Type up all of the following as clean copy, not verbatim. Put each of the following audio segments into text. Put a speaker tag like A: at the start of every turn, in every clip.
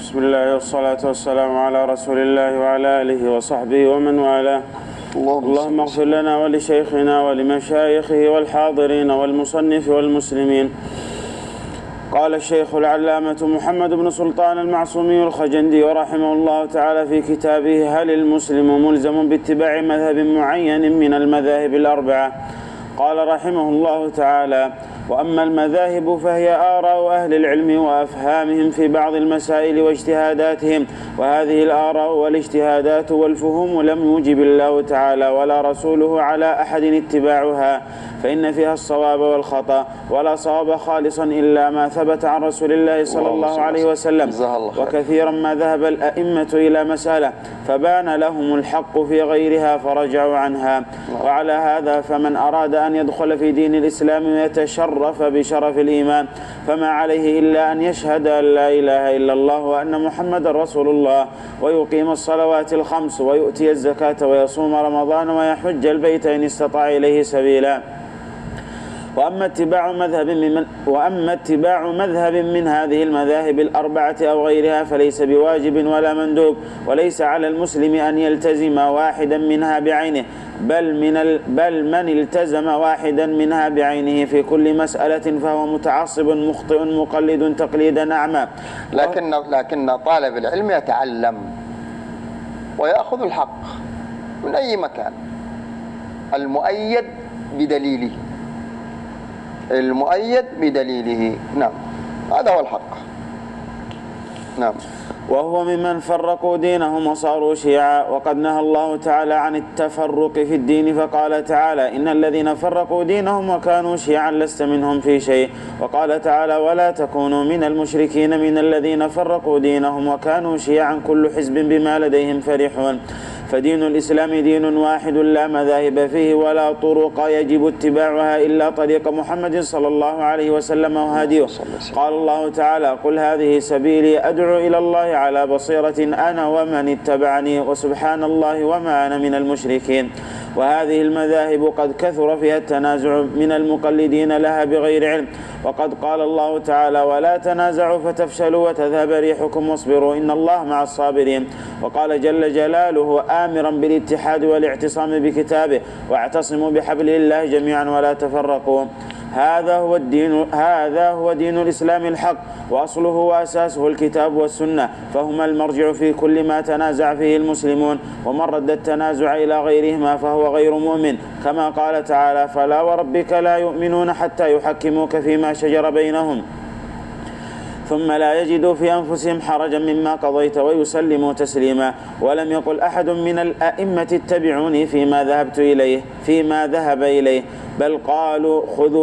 A: بسم الله والصلاة والسلام على رسول الله وعلى آله وصحبه ومن والاه. اللهم اغفر لنا ولشيخنا ولمشايخه والحاضرين والمصنف والمسلمين. قال الشيخ العلامة محمد بن سلطان المعصومي الخجندي ورحمه الله تعالى في كتابه: هل المسلم ملزم باتباع مذهب معين من المذاهب الأربعة؟ قال رحمه الله تعالى: وأما المذاهب فهي آراء أهل العلم وأفهامهم في بعض المسائل واجتهاداتهم، وهذه الآراء والاجتهادات والفهوم لم يوجب الله تعالى ولا رسوله على أحد اتباعها، فإن فيها الصواب والخطأ، ولا صواب خالصا إلا ما ثبت عن رسول الله صلى الله عليه وسلم. وكثيرا ما ذهب الأئمة إلى مسألة فبان لهم الحق في غيرها فرجعوا عنها. وعلى هذا فمن أراد أن يدخل في دين الإسلام ويتشرف بشرف الإيمان فما عليه إلا أن يشهد أن لا إله إلا الله وأن محمد رسول الله، ويقيم الصلوات الخمس، ويؤتي الزكاة، ويصوم رمضان، ويحج البيت إن استطاع إليه سبيلا. وأما اتباع مذهب من هذه المذاهب الأربعة أو غيرها فليس بواجب ولا مندوب، وليس على المسلم أن يلتزم واحدا منها بعينه، بل من التزم واحدا منها بعينه في كل مسألة فهو متعصب مخطئ مقلد تقليدا أعمى.
B: لكن طالب العلم يتعلم ويأخذ الحق من أي مكان، المؤيد بدليله. نعم، هذا هو الحق. نعم.
A: وهو ممن فرقوا دينهم وصاروا شيعا، وقد نهى الله تعالى عن التفرق في الدين، فقال تعالى: إن الذين فرقوا دينهم وكانوا شيعا لست منهم في شيء. وقال تعالى: ولا تكونوا من المشركين من الذين فرقوا دينهم وكانوا شيعا كل حزب بما لديهم فرحون. فدين الإسلام دين واحد لا مذاهب فيه ولا طرق يجب اتباعها إلا طريق محمد صلى الله عليه وسلم وهديه. قال الله تعالى: قل هذه سبيلي أدعو إلى الله على بصيرة أنا ومن اتبعني وسبحان الله وما أنا من المشركين. وهذه المذاهب قد كثر فيها التنازع من المقلدين لها بغير علم، وقد قال الله تعالى: ولا تنازعوا فتفشلوا وتذهب ريحكم واصبروا إن الله مع الصابرين. وقال جل جلاله آمرا بالاتحاد والاعتصام بكتابه: واعتصموا بحبل الله جميعا ولا تفرقوا. هذا هو دين الإسلام الحق، وأصله وأساسه الكتاب والسنة، فهما المرجع في كل ما تنازع فيه المسلمون، ومن رد التنازع إلى غيرهما فهو غير مؤمن، كما قال تعالى: فلا وربك لا يؤمنون حتى يحكموك فيما شجر بينهم ثم لا يجدوا في أنفسهم حرجا مما قضيت ويسلموا تسليما. ولم يقل أحد من الأئمة اتبعوني فيما ذهب إليه، بل قالوا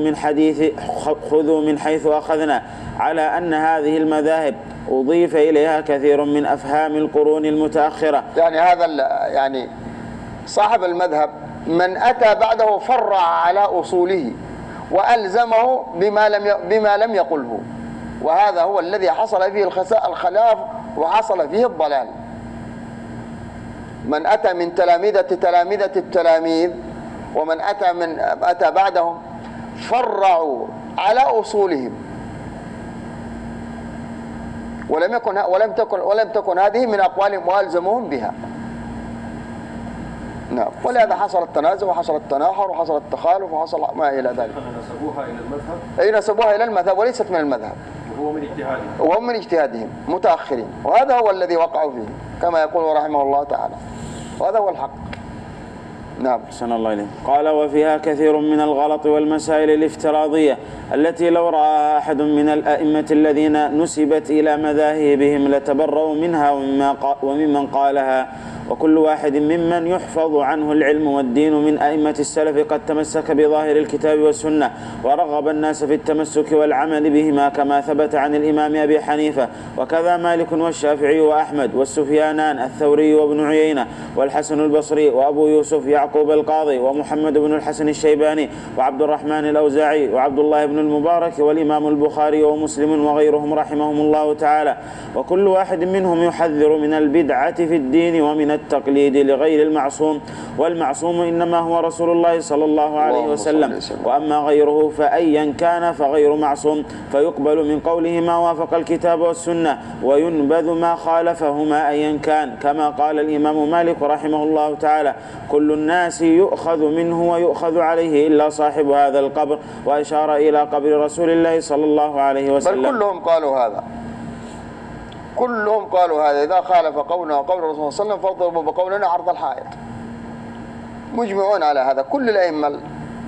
A: خذوا من حيث أخذنا، على أن هذه المذاهب أضيف إليها كثير من أفهام القرون المتأخرة.
B: يعني صاحب المذهب من أتى بعده فرع على أصوله وألزمه بما لم يقله، وهذا هو الذي حصل فيه الخلاف وحصل فيه الضلال. من أتى من تلامذة التلاميذ ومن أتى بعدهم فرعوا على أصولهم، ولم تكن هذه من أقوالهم وألزمهم بها. نعم. ولهذا حصل التنازع وحصل التناحر وحصل التخالف وحصل ما إلى ذلك.
C: نسبوها إلى المذهب.
B: أي نسبوها إلى المذهب وليست من المذهب، وهم من اجتهادهم متأخرين، وهذا هو الذي وقعوا فيه كما يقول رحمه الله تعالى، وهذا هو الحق. نعم.
A: أحسن الله إليه. قال: وفيها كثير من الغلط والمسائل الافتراضية التي لو رأى أحد من الأئمة الذين نسبت إلى مذاهبهم لتبرؤوا منها وممن قالها. وكل واحد ممن يحفظ عنه العلم والدين من أئمة السلف قد تمسك بظاهر الكتاب والسنة، ورغب الناس في التمسك والعمل بهما، كما ثبت عن الإمام أبي حنيفة، وكذا مالك والشافعي وأحمد والسفيانان الثوري وابن عيينة والحسن البصري وأبو يوسف يعقوب القاضي ومحمد بن الحسن الشيباني وعبد الرحمن الأوزاعي وعبد الله بن المبارك والإمام البخاري ومسلم وغيرهم رحمهم الله تعالى. وكل واحد منهم يحذر من البدعة في الدين ومن التقليد لغير المعصوم، والمعصوم إنما هو رسول الله صلى الله عليه وسلم، وأما غيره فأيا كان فغير معصوم، فيقبل من قوله ما وافق الكتاب والسنة وينبذ ما خالفهما أيا كان، كما قال الإمام مالك رحمه الله تعالى: كل الناس يؤخذ منه ويؤخذ عليه إلا صاحب هذا القبر، وأشار إلى قبر رسول الله صلى الله عليه وسلم.
B: بل كلهم قالوا هذا، كلهم قالوا هذا: إذا خالف قولنا وقول الرسول صلى الله عليه وسلم فاضربوا بقولنا عرض الحائط. مجمعون على هذا، كل الأئمة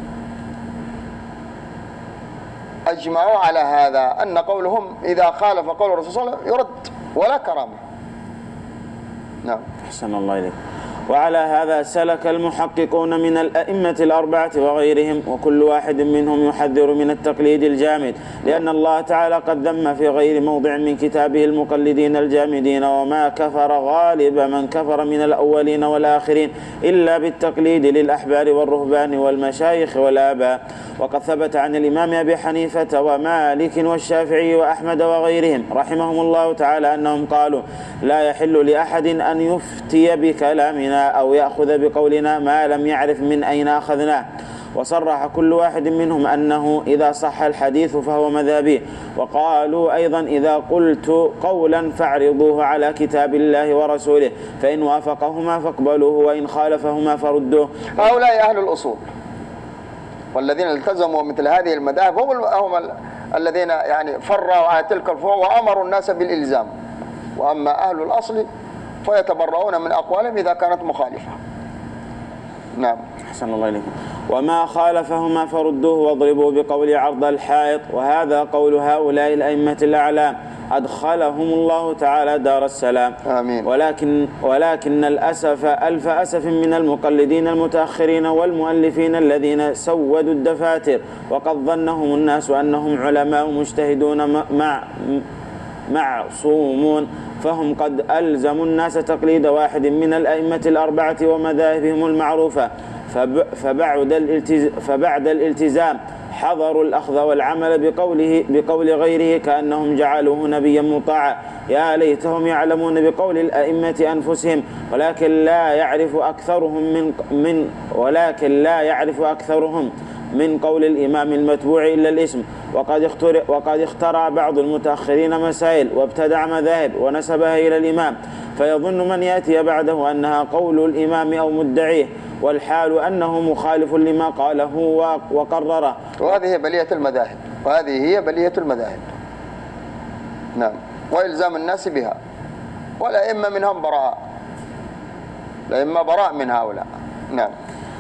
B: أجمعوا على هذا، أن قولهم إذا خالف قول الرسول صلى الله عليه وسلم يرد ولا كرامة. نعم.
A: أحسن الله إليك. وعلى هذا سلك المحققون من الأئمة الأربعة وغيرهم، وكل واحد منهم يحذر من التقليد الجامد، لأن الله تعالى قد ذم في غير موضع من كتابه المقلدين الجامدين: وما كفر غالب من كفر من الأولين والآخرين إلا بالتقليد للأحبار والرهبان والمشايخ والآباء. وقد ثبت عن الإمام أبي حنيفة ومالك والشافعي وأحمد وغيرهم رحمهم الله تعالى أنهم قالوا: لا يحل لأحد أن يفتي بكلامنا أو يأخذ بقولنا ما لم يعرف من أين أخذناه. وصرح كل واحد منهم أنه إذا صح الحديث فهو مذهبي. وقالوا أيضا: إذا قلت قولا فاعرضوه على كتاب الله ورسوله، فإن وافقهما فاقبلوه وإن خالفهما فردوه.
B: هؤلاء أهل الأصول، والذين التزموا مثل هذه المذاهب هم الذين يعني فروا على تلك الفروع وأمروا الناس بالإلزام. وأما أهل الأصل فيتبرؤون من أقوالهم إذا كانت مخالفة. نعم.
A: أحسن الله إليكم. وما خالفهما فردوه واضربوا بقول عرض الحائط. وهذا قول هؤلاء الأئمة الأعلام أدخلهم الله تعالى دار السلام.
B: آمين.
A: ولكن الأسف ألف أسف من المقلدين المتأخرين والمؤلفين الذين سودوا الدفاتر، وقد ظنهم الناس أنهم علماء مجتهدون معصومون، فهم قد ألزموا الناس تقليد واحد من الأئمة الأربعة ومذاهبهم المعروفة، فبعد الالتزام حضروا الأخذ والعمل بقول غيره كأنهم جعلوه نبيا مطاعا. يا ليتهم يعلمون بقول الأئمة أنفسهم، ولكن لا يعرف أكثرهم من قول الإمام المتبوع إلا الاسم. وقد اخترع بعض المتأخرين مسائل وابتدع مذاهب ونسبها إلى الإمام، فيظن من يأتي بعده أنها قول الإمام أو مدعيه، والحال أنه مخالف لما قاله وقرره.
B: وهذه بلية المذاهب، وهذه هي بلية المذاهب. نعم. وإلزام الناس بها، والأئمة منهم براء، الأئمة براء من هؤلاء. نعم.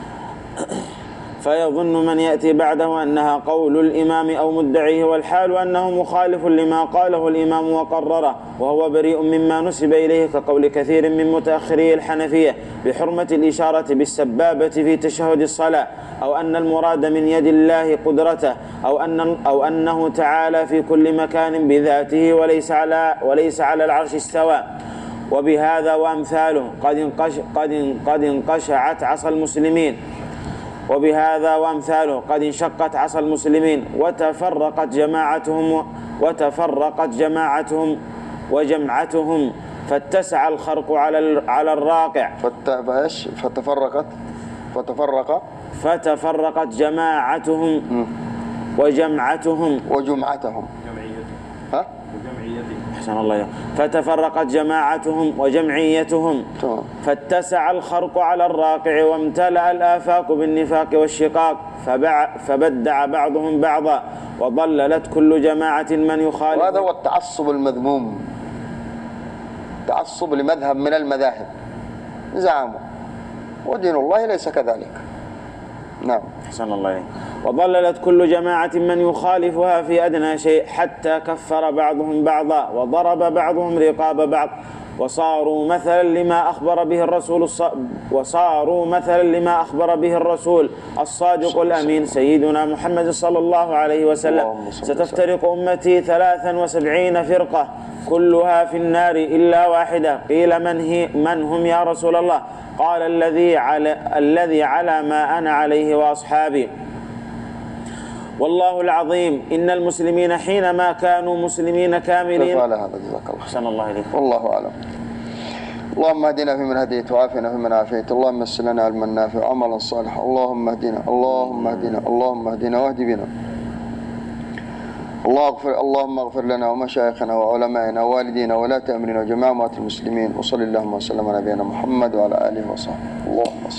A: فيظن من يأتي بعده أنها قول الإمام أو مدعيه، والحال أنه مخالف لما قاله الإمام وقرره، وهو بريء مما نسب إليه، كقول كثير من متأخري الحنفية بحرمة الإشارة بالسبابة في تشهد الصلاة، أو أن المراد من يد الله قدرته، أو أنه تعالى في كل مكان بذاته وليس على العرش استوى. وبهذا وأمثاله قد انقشعت عصا المسلمين، وبهذا وأمثاله قد انشقت عصا المسلمين وتفرقت جماعتهم وجمعتهم، فاتسع الخرق على الراقع. فتفرقت جماعتهم وجمعتهم. أحسن الله. فتفرقت جماعتهم وجمعيتهم، فاتسع الخرق على الراقع، وامتلأ الآفاق بالنفاق والشقاق، فبدع بعضهم بعضا، وضللت كل جماعة من يخالف.
B: وهذا هو التعصب المذموم، تعصب لمذهب من المذاهب زعموا، ودين الله ليس كذلك. نعم.
A: أحسن الله إليك. وضللت كل جماعة من يخالفها في أدنى شيء، حتى كفر بعضهم بعضا وضرب بعضهم رقاب بعض، وصاروا مثلا لما أخبر به الرسول الصادق الأمين سيدنا محمد صلى الله عليه وسلم: ستفترق أمتي 73 فرقة كلها في النار إلا واحدة. قيل من هم يا رسول الله؟ قال الذي على ما أنا عليه وأصحابي. والله العظيم إن المسلمين حينما كانوا مسلمين كاملين.
B: على هذا جزاك الله.
A: أحسن الله إليك.
B: والله أعلم. اللهم اهدنا فيمن هديت وعافنا فيمن عافيت، اللهم يسر لنا علما نافعا وعملا صالحا، اللهم اهدنا اللهم اهدنا اللهم اهدنا واهد بنا. اللهم اغفر لنا ومشايخنا وعلمائنا ووالدينا وولاة أمرنا وجميع أموات المسلمين، وصلى اللهم وسلم على نبينا محمد وعلى آله وصحبه. اللهم صل